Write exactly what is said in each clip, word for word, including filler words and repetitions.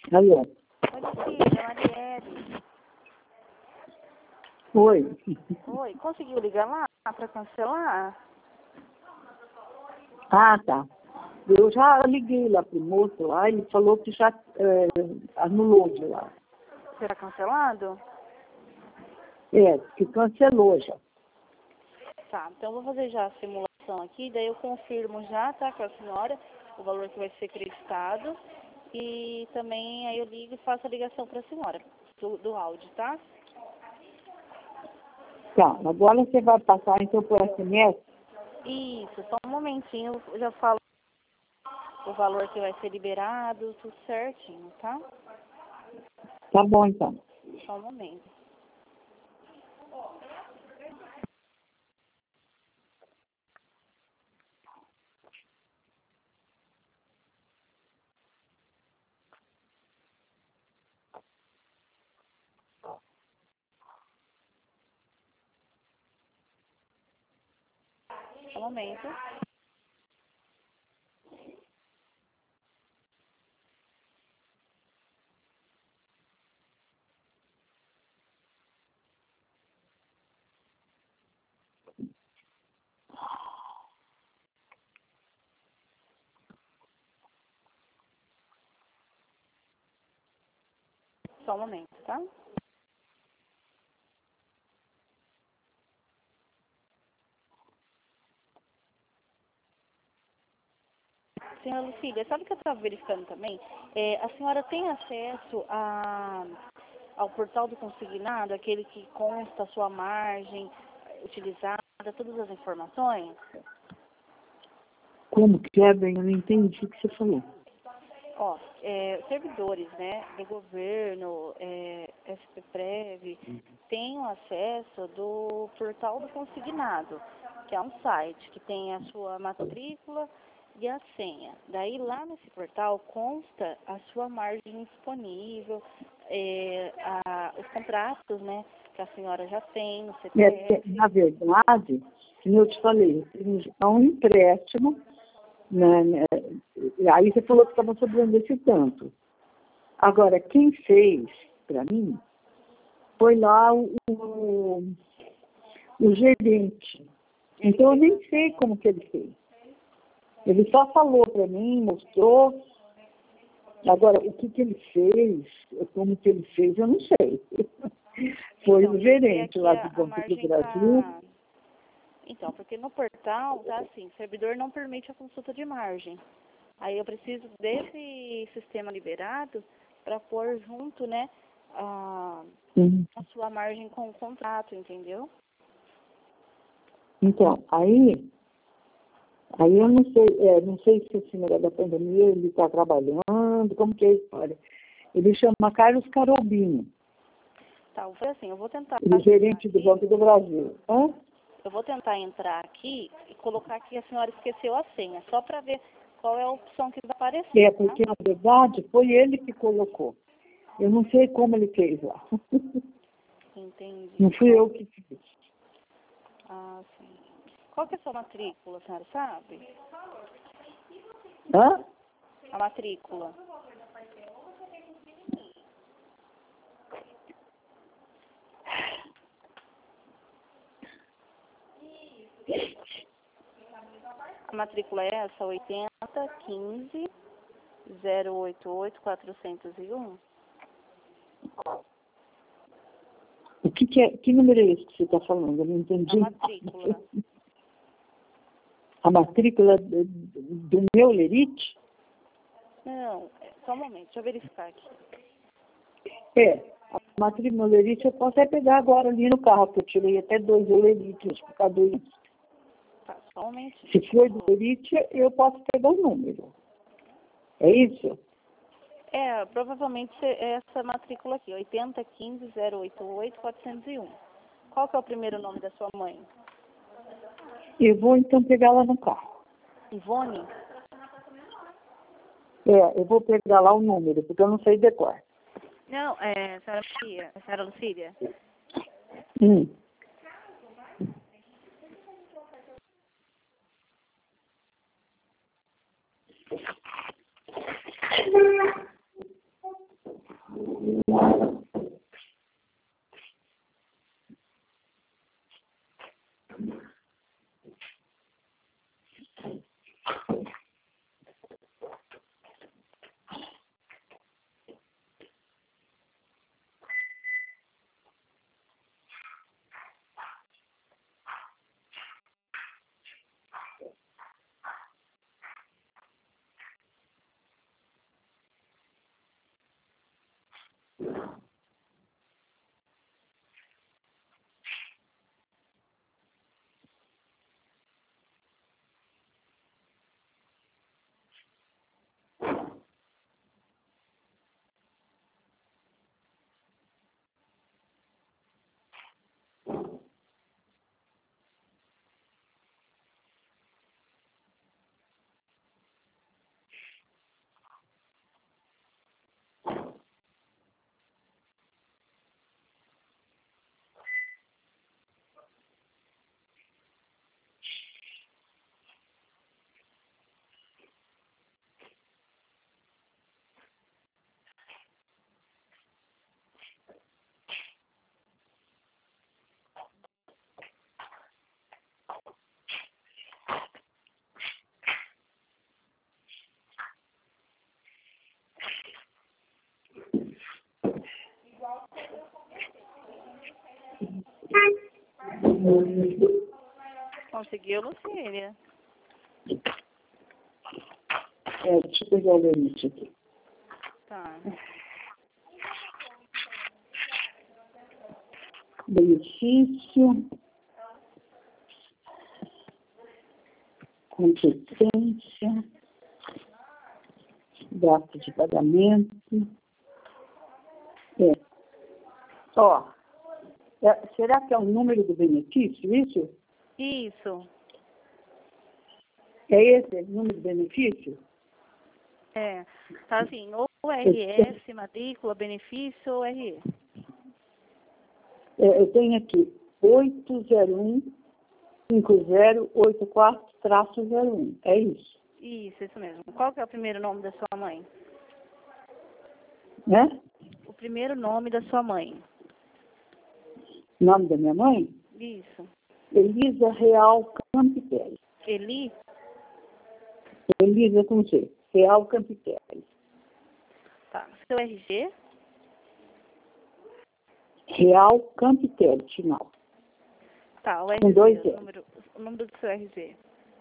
Alô? Oi, filha, Marielle. Oi. Oi, conseguiu ligar lá para cancelar? Ah, tá. Eu já liguei lá pro moço lá, ele falou que já é, anulou de lá. Será cancelado? É, que cancelou já. Tá, então eu vou fazer já a simulação aqui, daí eu confirmo já, tá, com a senhora, o valor que vai ser acreditado. E também aí eu ligo e faço a ligação para a senhora, do, do áudio, tá? Tá, agora você vai passar então por S M S? Isso, só um momentinho, eu já falo o valor que vai ser liberado, tudo certinho, tá? Tá bom então. Só um momento. Só um momento. Só um momento, tá? Senhora Lucília, sabe o que eu estava verificando também? É, a senhora tem acesso a, ao portal do consignado, aquele que consta a sua margem utilizada, todas as informações? Como que é, bem? Eu não entendi o que você falou. Ó, é, servidores, né, do governo, é, S P Prev, têm o acesso do portal do consignado, que é um site que tem a sua matrícula e a senha. Daí lá nesse portal consta a sua margem disponível, é, a, os contratos, né, que a senhora já tem no É, porque, C P F. na verdade, como eu te falei, é um empréstimo, né, né, aí você falou que estava sobrando esse tanto. Agora, quem fez para mim foi lá o, o, o gerente. Então, eu nem sei como que ele fez. Ele só falou para mim, mostrou. Agora, o que, que ele fez, como que ele fez, eu não sei. Foi Então, o gerente aqui lá a, do a Banco do margem Brasil. está... Então, porque no portal tá assim, o servidor não permite a consulta de margem. Aí eu preciso desse sistema liberado para pôr junto, né, a, Uhum. a sua margem com o contrato, entendeu? Então, aí, aí eu não sei, é, não sei se esse negócio da pandemia ele está trabalhando, como que é a história. Ele chama Carlos Carobino, Tá, foi assim, eu vou tentar ele é gerente do aqui, Banco do Brasil. Hã? eu vou tentar entrar aqui e colocar que a senhora esqueceu a senha, só para ver qual é a opção que vai aparecer, É, tá? porque na verdade foi ele que colocou. Eu não sei como ele fez lá. Entendi. Não fui eu que fiz. Ah, sim. Qual que é a sua matrícula, a senhora sabe? Hã? A matrícula. A matrícula é essa, oitenta, quinze, zero oito oito, quatrocentos e um. O que, que é? Que número é esse que você está falando? Eu não entendi. A matrícula. A matrícula do, do meu lerite? Não, é, só um momento, deixa eu verificar aqui. É. A matrícula do lerite eu posso até pegar agora ali no carro, porque eu tirei até dois lerites por causa disso. Tá, só um momentinho. Se for do lerite, eu posso pegar o número. É isso? É, provavelmente é essa matrícula aqui, oitenta, quinze, zero oito oito, quatrocentos e um. Qual que é o primeiro nome da sua mãe? Eu vou então pegar lá no carro. Ivone? É, eu vou pegar lá o número, porque eu não sei decorar. Não, é senhora Lucília. É senhora Lucília? Hum. Conseguiu, Lucília? É, deixa eu pegar o limite aqui. Tá. Benefício, competência, data de pagamento. É. Ó, é, será que é o número do benefício, isso? Isso. É esse o número do benefício? É. Tá assim, ou R S, matrícula, benefício ou R E. É, eu tenho aqui oito zero um cinco zero oito quatro zero um. É isso? Isso, isso mesmo. Qual que é o primeiro nome da sua mãe? Né? O primeiro nome da sua mãe. Nome da minha mãe? Isso. Elisa Real Campitelli. Eli? Elisa com G. Real Campitelli. Tá. Seu R G? Real Campitelli, final. Tá, o R G, Com dois o L. número, o número do seu R G.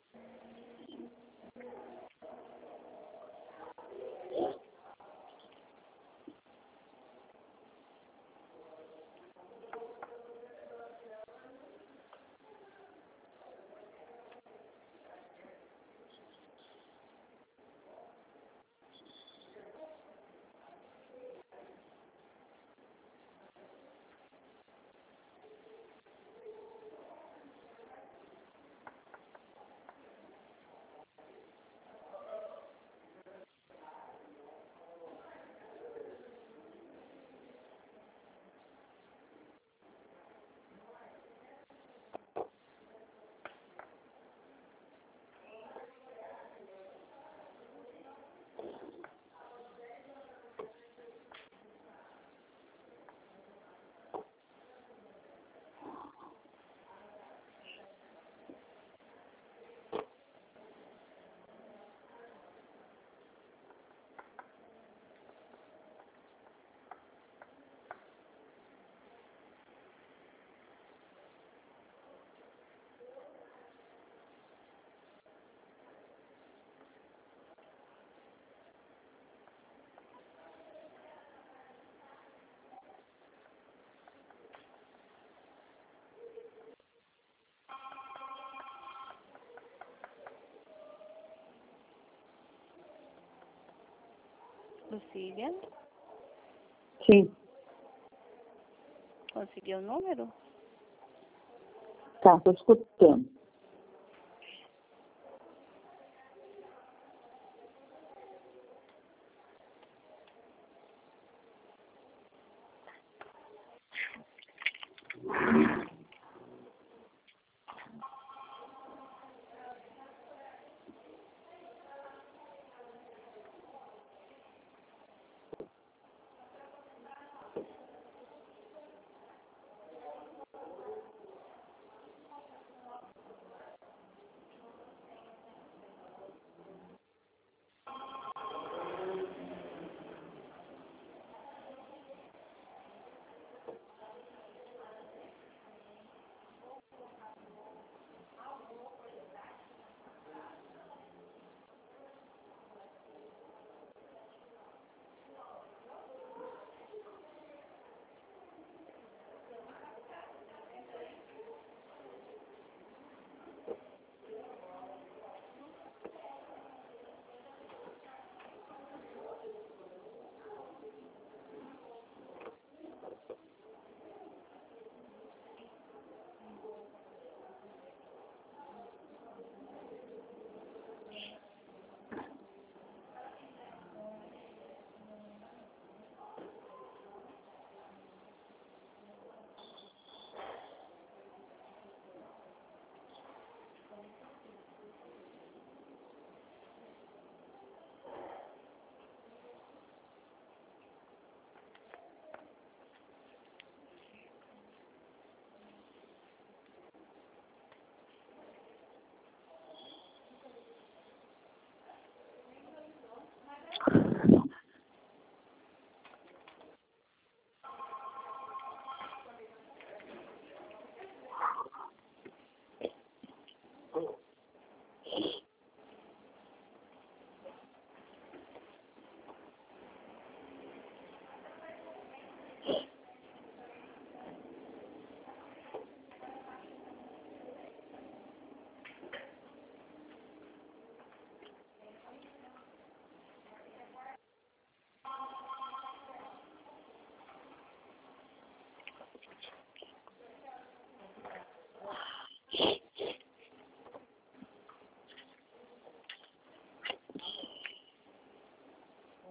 Lucília? Sim. Conseguiu o número? Tá, estou escutando.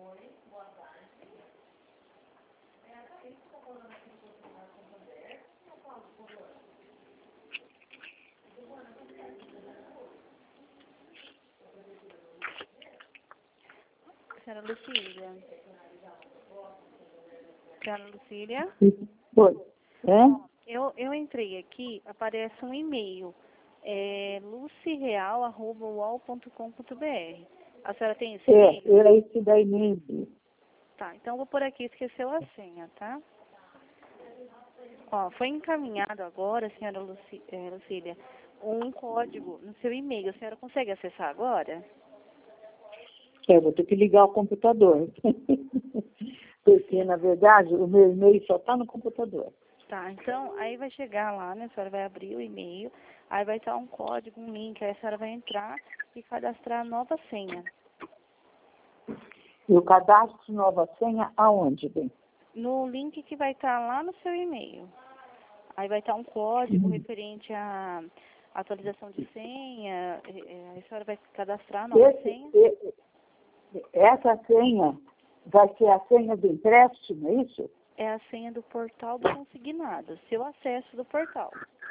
Senhora Lucília. Senhora Lucília? Oi. É? Eu, eu entrei aqui, aparece um e-mail, é lucireal arroba u o l ponto com ponto b r. A senhora tem esse É, e-mail? era esse daí mesmo. Tá, então eu vou por aqui, esqueceu a senha, tá? Ó, foi encaminhado agora, senhora Luci, é, Lucília, um código no seu e-mail. A senhora consegue acessar agora? É, vou ter que ligar o computador. Porque, na verdade, o meu e-mail só está no computador. Tá, então aí vai chegar lá, né? A senhora vai abrir o e-mail, aí vai estar um código, um link, aí a senhora vai entrar e cadastrar a nova senha. E o cadastro nova senha aonde, bem? No link que vai estar lá no seu e-mail. Aí vai estar um código Uhum. referente à atualização de senha, é, aí a senhora vai cadastrar a nova Esse, senha. e- essa senha vai ser a senha do empréstimo, é isso? É a senha do portal do consignado, seu acesso do portal.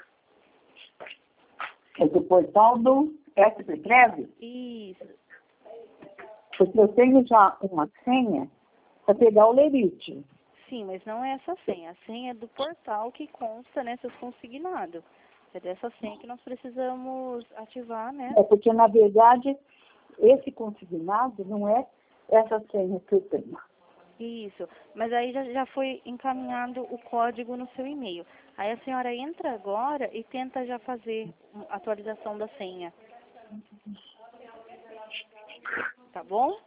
É do portal do S P Prev? Isso. Porque eu tenho já uma senha para pegar o lerite. Sim, mas não é essa senha. A senha é do portal que consta, né, seus consignados. É dessa senha que nós precisamos ativar, né? É porque, na verdade, esse consignado não é essa senha que eu tenho. Isso. Mas aí já, já foi encaminhado o código no seu e-mail. Aí a senhora entra agora e tenta já fazer a atualização da senha. Tá bom?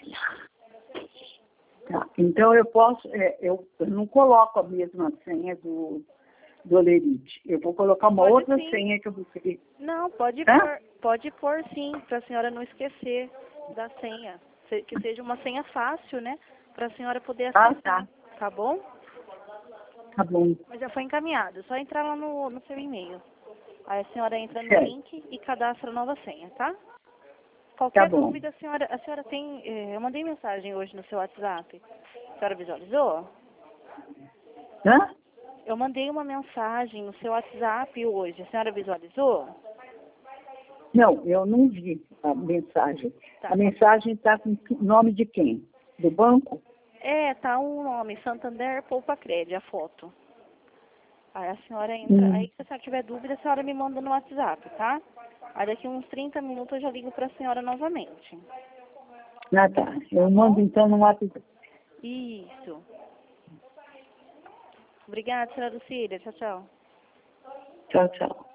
Tá. Então, eu posso, é, eu, eu não coloco a mesma senha do, do lerite. Eu vou colocar uma Pode outra sim. senha que eu vou querer. Não, pode Hã? pôr, pode pôr sim, para a senhora não esquecer da senha. Se- Que seja uma senha fácil, né? Para a senhora poder Ah, acessar. tá. Tá bom? Tá bom. Mas já foi encaminhado. Só entrar lá no, no seu e-mail. Aí a senhora entra no Certo. link e cadastra a nova senha, tá? Tá Qualquer bom. dúvida, a senhora, a senhora tem... eh, eu mandei mensagem hoje no seu WhatsApp. A senhora visualizou? Hã? Eu mandei uma mensagem no seu WhatsApp hoje. A senhora visualizou? Não, eu não vi a mensagem. Tá. A mensagem está com o nome de quem? Do banco? É, tá um nome, Santander Poupa Crédito, a foto. Aí a senhora entra, Hum. aí se a senhora tiver dúvida, a senhora me manda no WhatsApp, tá? Aí daqui uns trinta minutos eu já ligo para a senhora novamente. Ah, tá. Eu mando então no WhatsApp. Isso. Obrigada, senhora Lucília. Tchau, tchau. Tchau, tchau.